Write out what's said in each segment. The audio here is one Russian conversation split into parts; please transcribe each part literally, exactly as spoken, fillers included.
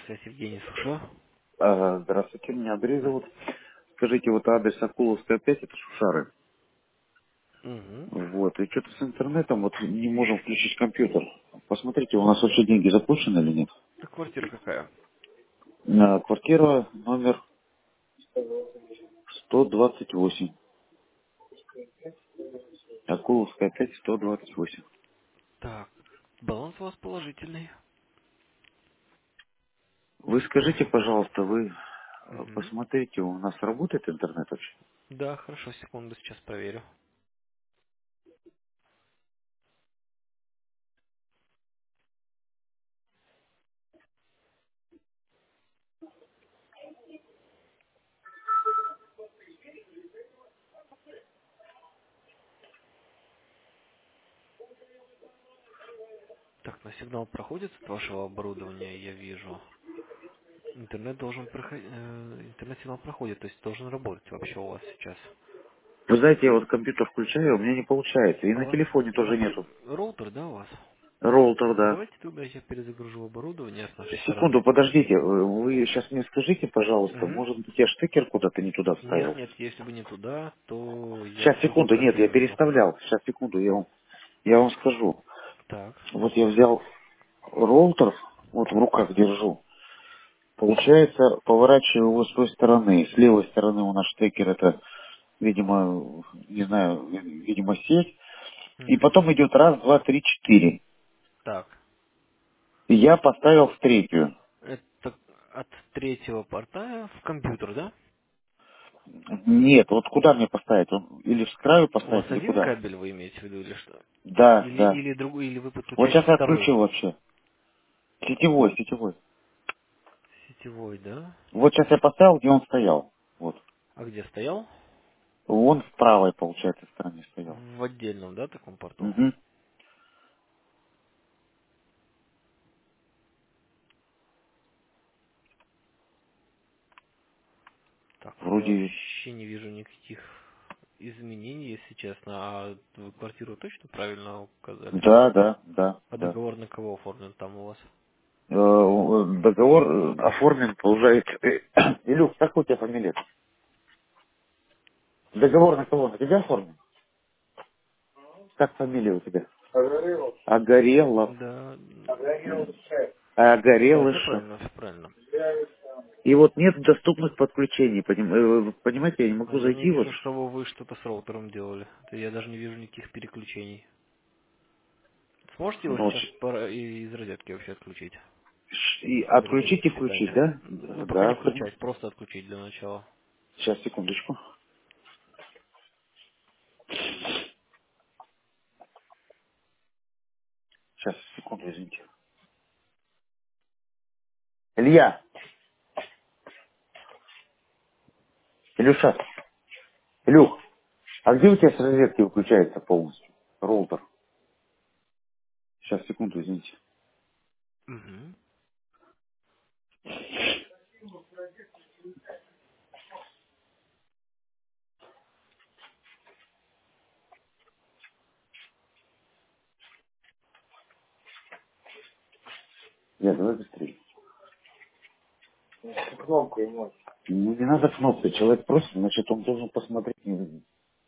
Связь Евгений, слушаю. Ага, здравствуйте, меня Андрей зовут. Скажите, вот адрес Акуловская пять, это Шушары. Угу. Вот, и что-то с интернетом вот не можем включить компьютер. Посмотрите, у нас вообще деньги запущены или нет? А квартира какая? На квартира номер сто двадцать восемь. Акуловская пять, сто двадцать восемь. Так, баланс у вас положительный. Вы скажите, пожалуйста, вы э, Угу. посмотрите, у нас работает интернет вообще? Да, хорошо, секунду, сейчас проверю. Так, на сигнал проходит от вашего оборудования, я вижу. Интернет должен проходить, интернет-сигнал проходит, то есть должен работать вообще у вас сейчас. Вы знаете, я вот компьютер включаю, у меня не получается. И У на вас, телефоне у тоже вас нету. роутер, да, у вас? Роутер, да. Давайте тогда я перезагружу оборудование с нашей Секунду, стороны. подождите. Вы сейчас мне скажите, пожалуйста, Угу. может быть, я штекер куда-то не туда Нет, вставил? нет, если бы не туда, то я Сейчас, в другой секунду, нет, я квартире зайду. переставлял. Сейчас, секунду, я вам, я вам скажу. Так. Вот я взял роутер, вот в руках держу. Получается, поворачиваю его с той стороны. С левой стороны у нас штекер, это, видимо, не знаю, видимо, сеть. И Угу. потом идет раз, два, три, четыре. Так. И я поставил в третью. Это от третьего порта в компьютер, да? Нет, вот куда мне поставить? Он или с краю У вас поставить, или один куда? кабель вы имеете в виду или что? Да, Или да. или другой, или вы Вот подключаете сейчас я второй отключил вообще. Сетевой, сетевой. сетевой, да? Вот сейчас я поставил, где он стоял. Вот. А где стоял? Он в правой, получается, стороне стоял. В отдельном, да, таком порту? Угу. Так, я Вроде, вообще не вижу никаких изменений, если честно. А вы квартиру точно правильно указали? да, да, да, А да. договор на кого оформлен там у вас? Э, э, Договор э, оформлен, получается. э, Илюх, как у тебя фамилия? Договор на кого? На тебя оформлен? Как фамилия у тебя? Огорелов. Огорелов. Да, да, все Огорелышев. правильно, все правильно. И вот нет доступных подключений. поним- э, Вы понимаете, я не А могу я не зайти вот. вижу, что вы что-то с роутером делали. Это я даже не вижу никаких переключений. Сможете его Ну, сейчас с- пора- и- из розетки вообще отключить? и Без отключить розетки и включить, питания. да? Ну, пока не Да, включать, просто отключить для начала. сейчас, секундочку. Сейчас, секунду, извините. Илья, Илюша, Илюх, а где у тебя с розетки выключается полностью? Роутер. Сейчас, секунду, извините. Угу. Нет, давай быстрее. Кнопку ему. Ну, не надо кнопкой. Человек просит, значит, он должен посмотреть. Где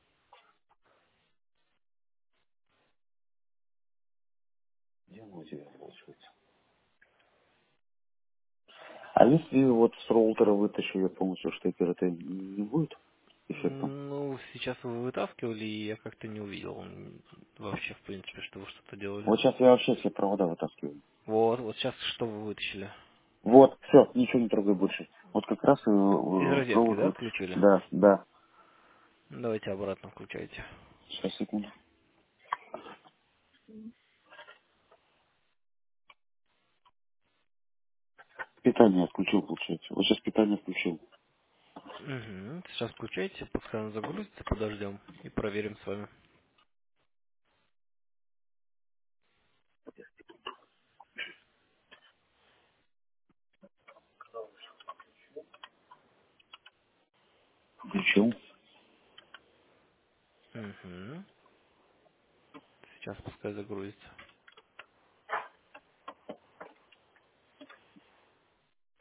он у тебя получается? А если вот с роутера вытащу я полностью штекер, это не будет эффектом? Ну, сейчас вы вытаскивали, и я как-то не увидел м, вообще, в принципе, что вы что-то делали. Вот сейчас я вообще все провода вытаскиваю. Вот, вот сейчас что вы вытащили? Вот, все, ничего не трогай больше. Вот как раз э, Из э, розетки, провод да, вытащу. отключили? Да, да. Давайте обратно включайте. Сейчас, секунду. Питание отключил, получается. Вот сейчас питание включил. Угу. Сейчас включайте, пускай он загрузится, подождем и проверим с вами. Включил. Угу. Сейчас пускай загрузится.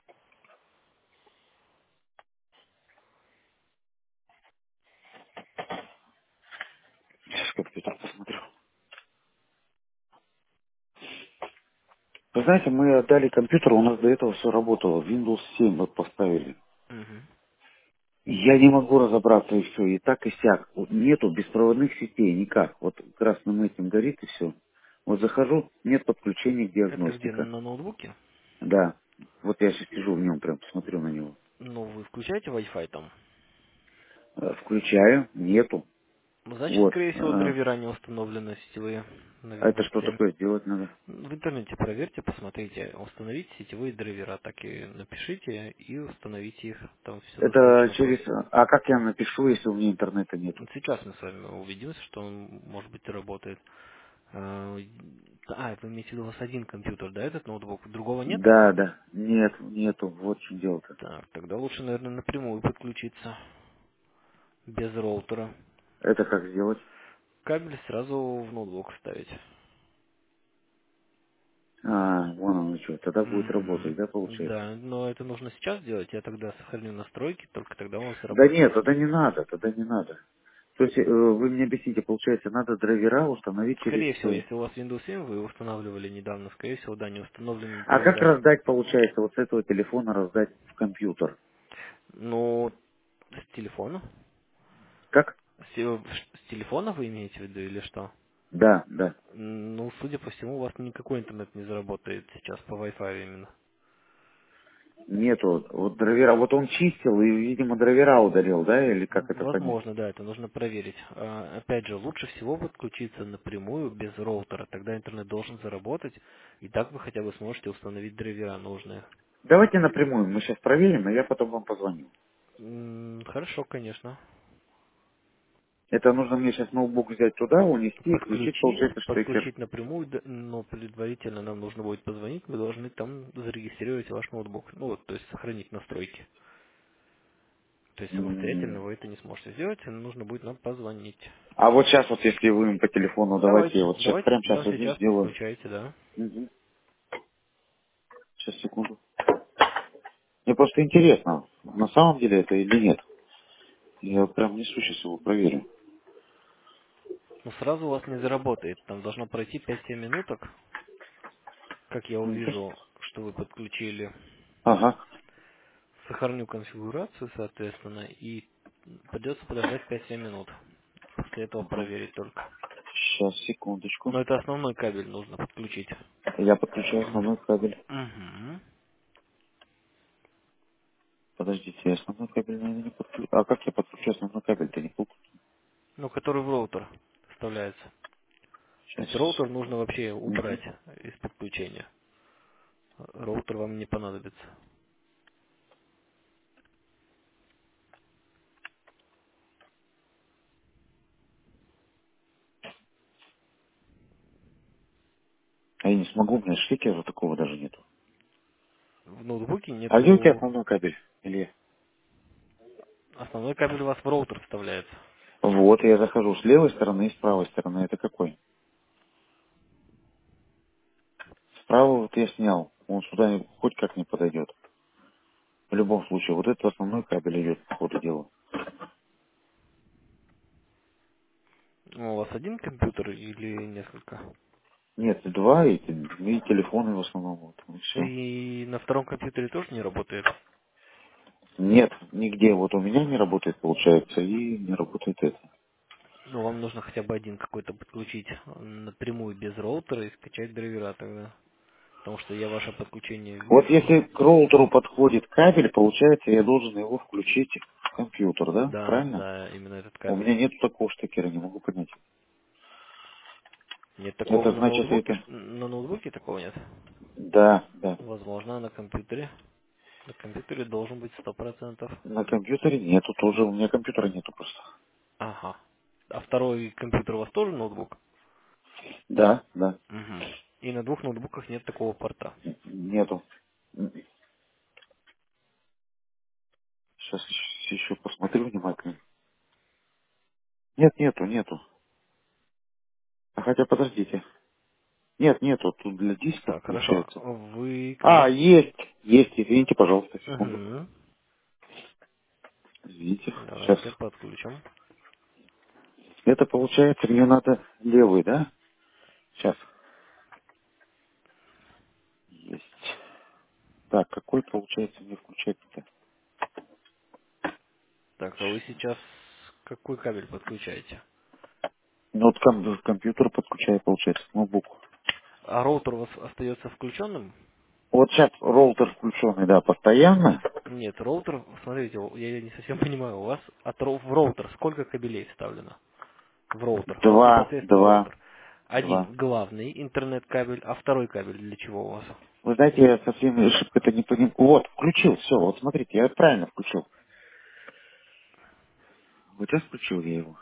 Вы знаете, мы отдали компьютер, у нас до этого все работало. Windows семь вот поставили. Мгм. Я не могу разобраться и все, и так и сяк. Вот нету беспроводных сетей никак. Вот красным этим горит и все. Вот захожу, нет подключения к Это где, диагностика. на ноутбуке? Да. Вот я сейчас сижу в нем, прям смотрю на него. Ну, вы включаете Wi-Fi там? Э, Включаю, нету. Ну, значит, Вот. скорее всего, Э, драйвера не установлены сетевые на А это Windows что семь. такое сделать надо? В интернете проверьте, посмотрите, установите сетевые драйвера, так и напишите и установите их. Там все Это достаточно через... просто. А как я напишу, если у меня интернета нету? Вот сейчас мы с вами увидимся, что он, может быть, работает. А, а, вы имеете в виду, у вас один компьютер, да, этот ноутбук? Другого нет? Да, да. Нет, нету. Вот в чем дело-то. Так, тогда лучше, наверное, напрямую подключиться, без роутера. Это как сделать? Кабель сразу в ноутбук вставить. А, вон оно что. Тогда будет работать, Мгм. да, получается? Да, но это нужно сейчас делать. Я тогда сохраню настройки, только тогда у вас Да заработает. нет, тогда не надо, тогда не надо. То есть, э, вы мне объясните, получается, надо драйвера установить через... Скорее всего, э, если у вас Windows семь вы устанавливали недавно, скорее всего, да, не установлены А как драйвера. раздать, получается, вот с этого телефона раздать в компьютер? Но с телефона? Как? С, те- с телефона вы имеете в виду или что? Да, да. М, Ну, судя по всему, у вас никакой интернет не заработает сейчас по Wi-Fi именно. Нету. Вот драйвера, вот он чистил и, видимо, драйвера удалил, да, или как это понять? Возможно, да, это нужно проверить. А, Опять же, лучше всего подключиться напрямую без роутера, тогда интернет должен заработать, и так вы хотя бы сможете установить драйвера нужные. Давайте напрямую, мы сейчас проверим, и я потом вам позвоню. М, Хорошо, конечно. Это нужно мне сейчас ноутбук взять туда, унести и включить, Подключить, получается, штекер. подключить напрямую, д- но предварительно нам нужно будет позвонить, мы должны там зарегистрировать ваш ноутбук. Ну вот, то есть сохранить настройки. То есть М. самостоятельно вы это не сможете сделать, и нужно будет нам позвонить. А вот сейчас вот, если вы им по телефону, давайте я Давайте, вот сейчас, давайте, прямо сейчас да, возьму, сейчас сделаю. подключайте, да. Мгм. Сейчас, секунду. Мне просто интересно, на самом деле это или нет. Я прям несу, сейчас его проверю. Но сразу у вас не заработает. Там должно пройти пять-семь минуток, как я Ну-ка. увижу, что вы подключили. Ага. Сохраню конфигурацию, соответственно, и придется подождать пять-семь минут. После этого проверить только. Сейчас, секундочку. Но это основной кабель нужно подключить. Я подключаю М. основной кабель. Мгм. Подождите, я основной кабель, наверное, не подключу. А как я подключу основной кабель-то не помню. Ну, который в роутер вставляется. То Сейчас. есть роутер нужно вообще убрать Мгм. из подключения. Роутер вам не понадобится. А я не смогу, у меня штекера такого даже нету. В ноутбуке А где у тебя нету... основной кабель? Или... Основной кабель у вас в роутер вставляется. Вот, я захожу с левой стороны и с правой стороны. Это какой? Справа вот я снял. Он сюда хоть как не подойдет. В любом случае, вот этот основной кабель идет по ходу дела. Ну, у вас один компьютер или несколько? Нет, два, и, и телефоны в основном. Вот, и все. И на втором компьютере тоже не работает? Нет, нигде. Вот у меня не работает, получается, и не работает это. Ну, вам нужно хотя бы один какой-то подключить напрямую без роутера и скачать драйвера тогда. Потому что я ваше подключение Вот вижу. если к роутеру подходит кабель, получается, я должен его включить в компьютер, да? Да, Правильно? да, именно этот У кабель. меня нет такого штекера, не могу понять. Нет такого Это на значит, ноутбуке? это... ш- На ноутбуке такого нет? Да, да. Возможно, на компьютере. На компьютере должен быть сто процентов. На компьютере нету тоже, у меня компьютера нету просто. Ага. А второй компьютер у вас тоже ноутбук? Да, да, Угу. И на двух ноутбуках нет такого порта. нету. Сейчас еще посмотрю внимательно. Нет, нету, нету. А хотя подождите. Нет, нету, тут для дисков Так, хорошо. получается. Вы к А, нам... есть, есть, извините, пожалуйста, секунду. Угу. Извините, сейчас. Давайте подключим. Это получается, мне надо левый, да? Сейчас. Так, какой получается мне включать-то? Так, а вы сейчас какой кабель подключаете? Ну вот ком- компьютер подключаю, получается, к ноутбуку. А роутер у вас остается включенным? Вот сейчас роутер включенный, да, постоянно. Нет, роутер, смотрите, я не совсем понимаю, у вас от роу- в роутер сколько кабелей вставлено? В роутер, вот Два, непосредственно в два, роутер. Один два. главный интернет-кабель, а второй кабель для чего у вас? Вы знаете, я совсем ошибка это не понимаю. Вот, включил, все, вот смотрите, я правильно включил. Вот сейчас включил я его.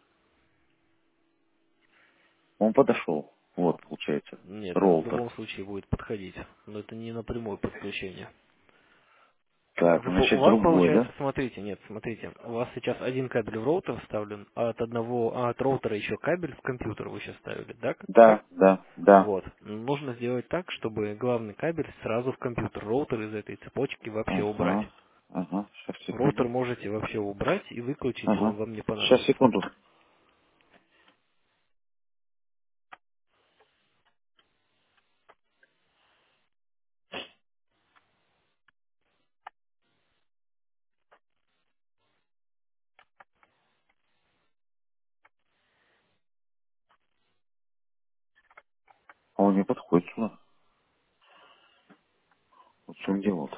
Он подошел. Вот, получается, Нет, он в роутер. любом случае будет подходить, но это не напрямую подключение. Так, В- У значит, вас другой, получается, да? смотрите, нет, смотрите, у вас сейчас один кабель в роутер вставлен, а от одного, а от роутера еще кабель в компьютер вы сейчас ставили, да? Как? Да, как? да, да. Вот. Нужно сделать так, чтобы главный кабель сразу в компьютер, роутер из этой цепочки вообще убрать. Ага, ага, сейчас, Роутер секунду. можете вообще убрать и выключить, он Ага, вам не сейчас, понадобится. секунду. А он не подходит сюда. Вот в чем дело-то.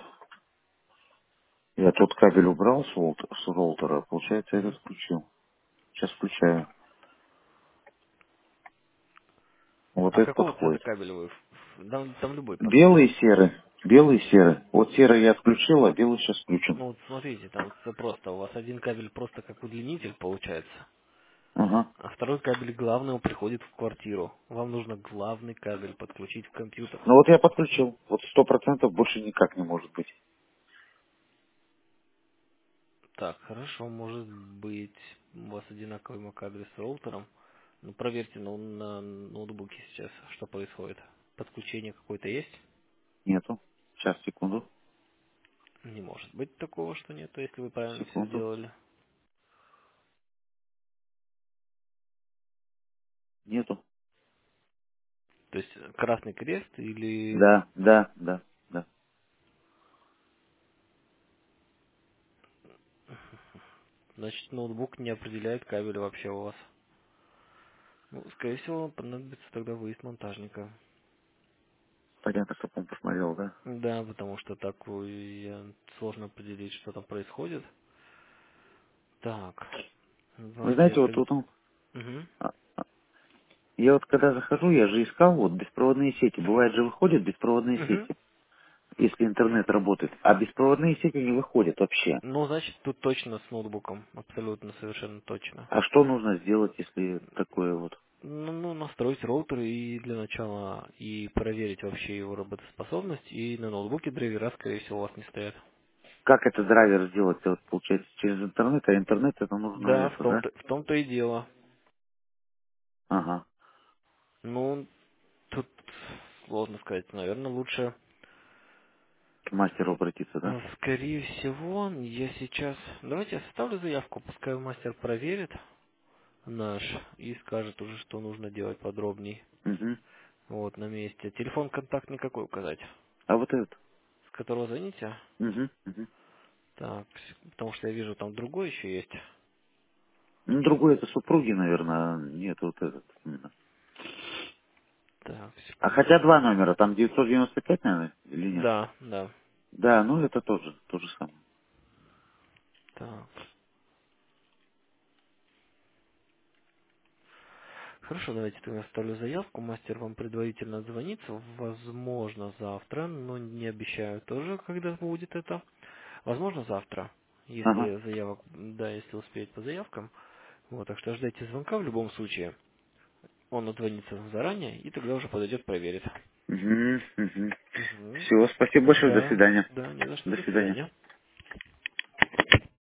Я тот кабель убрал с, роут- с роутера, получается, этот Мгм. включил. Сейчас включаю. Вот А этот какого цвета подходит. кабеля вы? в- Там, там любой Белый подходит. и серый. Белый и серый. Вот серый я отключил, а белый сейчас включен. Ну вот смотрите, там всё просто. У вас один кабель просто как удлинитель получается, Ага. а второй кабель главный приходит в квартиру. Вам нужно главный кабель подключить в компьютер. Ну вот я подключил. Вот сто процентов больше никак не может быть. Так, хорошо, может быть у вас одинаковый кабель с роутером. Ну проверьте на, на ноутбуке сейчас, что происходит. Подключение какое-то есть? Нету. Сейчас, секунду. Не может быть такого, что нету, если вы правильно все Секунду. сделали. Нету. То есть э, красный крест или... Да, да, да, да. Значит, ноутбук не определяет кабель вообще у вас. Ну, скорее всего, понадобится тогда выезд монтажника. Понятно, что он посмотрел, да? Да, потому что так э, сложно определить, что там происходит. Так, Вы давайте знаете, вот тогда... тут он... Мгм. а, а, Я вот когда захожу, я же искал вот беспроводные сети. Бывает же выходят беспроводные Мгм. сети, если интернет работает. А беспроводные сети не выходят вообще. Ну, значит, тут точно с ноутбуком. Абсолютно, совершенно точно. А что нужно сделать, если такое вот? Ну, ну, настроить роутер и для начала и проверить вообще его работоспособность. И на ноутбуке драйвера, скорее всего, у вас не стоят. Как это драйвер сделать? Это вот получается через интернет, а интернет это нужно Да, в это, да? том-то, в том-то и дело. Ага. Ну, тут сложно сказать. Наверное, лучше, К мастеру обратиться, да? э, скорее всего, я сейчас... Давайте я составлю заявку, пускай мастер проверит наш и скажет уже, что нужно делать подробней. Угу. Вот, на месте. Телефон контактный какой указать? А вот этот? С которого звоните? Угу. Угу. Так, с- потому что я вижу, там другой еще есть. Ну, другой это супруги, наверное, а нет, вот этот именно. Так, А секунду. хотя два номера, там девятьсот девяносто пять, наверное, или нет? Да, да. Да, ну это тоже, то же самое. Так. Хорошо, давайте тогда оставлю заявку. Мастер вам предварительно отзвонится. Возможно, завтра, но не обещаю тоже, когда будет это. Возможно, завтра, Ага. если заявок, да, если успеет по заявкам. Вот, так что ждайте звонка в любом случае. Он отзвонится заранее и тогда уже подойдет, проверит. Угу, угу. Угу. Все, спасибо большое, до Да, свидания. да, не за что, До до свидания. свидания.